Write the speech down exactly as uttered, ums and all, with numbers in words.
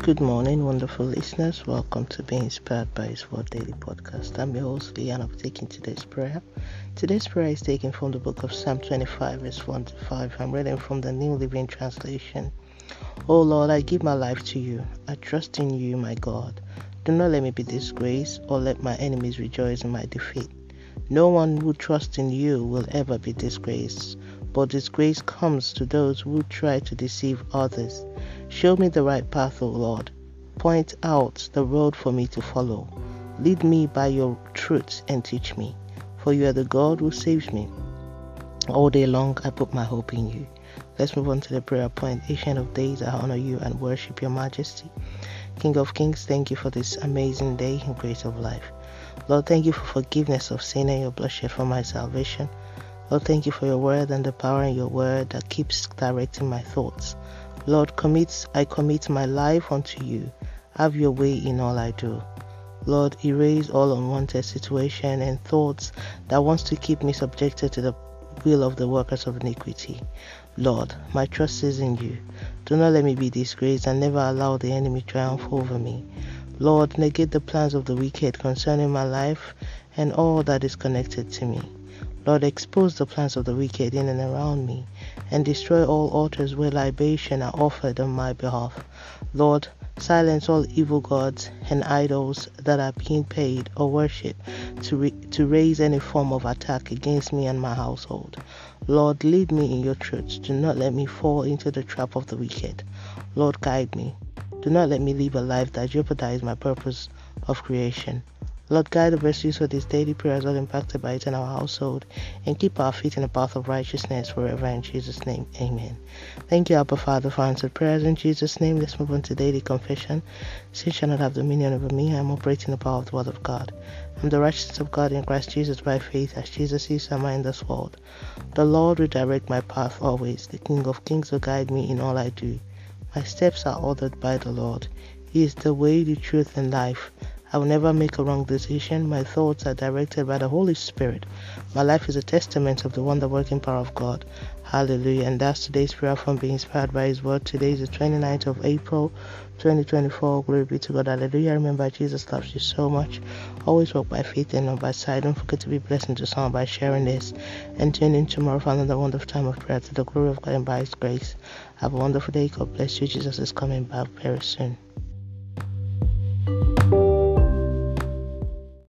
Good morning, wonderful listeners. Welcome to Be Inspired by His Word Daily Podcast. I'm your host, Lee, and I'm taking today's prayer. Today's prayer is taken from the book of Psalm twenty-five, verse one to five. I'm reading from the New Living Translation. O Lord, I give my life to you. I trust in you, my God. Do not let me be disgraced, or let my enemies rejoice in my defeat. No one who trusts in you will ever be disgraced, but disgrace comes to those who try to deceive others. Show me the right path, O Lord. Point out the road for me to follow. Lead me by your truth and teach me, for you are the God who saves me. All day long I put my hope in you. Let's move on to the prayer point. Ancient of days, I honor you and worship your majesty. King of kings, thank you for this amazing day and grace of life. Lord, thank you for forgiveness of sin and your blood shed for my salvation. Lord, thank you for your word and the power in your word that keeps directing my thoughts. Lord, commit, I commit my life unto you. Have your way in all I do. Lord, erase all unwanted situation and thoughts that wants to keep me subjected to the will of the workers of iniquity. Lord, my trust is in you. Do not let me be disgraced and never allow the enemy triumph over me. Lord, negate the plans of the wicked concerning my life and all that is connected to me. Lord, expose the plans of the wicked in and around me, and destroy all altars where libation are offered on my behalf. Lord, silence all evil gods and idols that are being paid or worshipped to, re- to raise any form of attack against me and my household. Lord, lead me in your truth. Do not let me fall into the trap of the wicked. Lord, guide me. Do not let me live a life that jeopardizes my purpose of creation. Lord, guide the pursuits for these daily prayers all impacted by it in our household, and keep our feet in the path of righteousness forever in Jesus' name. Amen. Thank you, Abba Father, for answered prayers in Jesus' name. Let's move on to daily confession. Sin shall not have dominion over me. I am operating the power of the word of God. I am the righteousness of God in Christ Jesus by faith, as Jesus is am I in this world. The Lord will direct my path always. The King of kings will guide me in all I do. My steps are ordered by the Lord. He is the way, the truth, and life. I will never make a wrong decision. My thoughts are directed by the Holy Spirit. My life is a testament of the wonder-working power of God. Hallelujah. And that's today's prayer from Being Inspired by His Word. Today is the twenty-ninth of April, twenty twenty-four. Glory be to God. Hallelujah. Remember, Jesus loves you so much. Always walk by faith and not by sight. Don't forget to be blessed to someone by sharing this. And tune in tomorrow for another wonderful time of prayer to the glory of God and by His grace. Have a wonderful day. God bless you. Jesus is coming back very soon.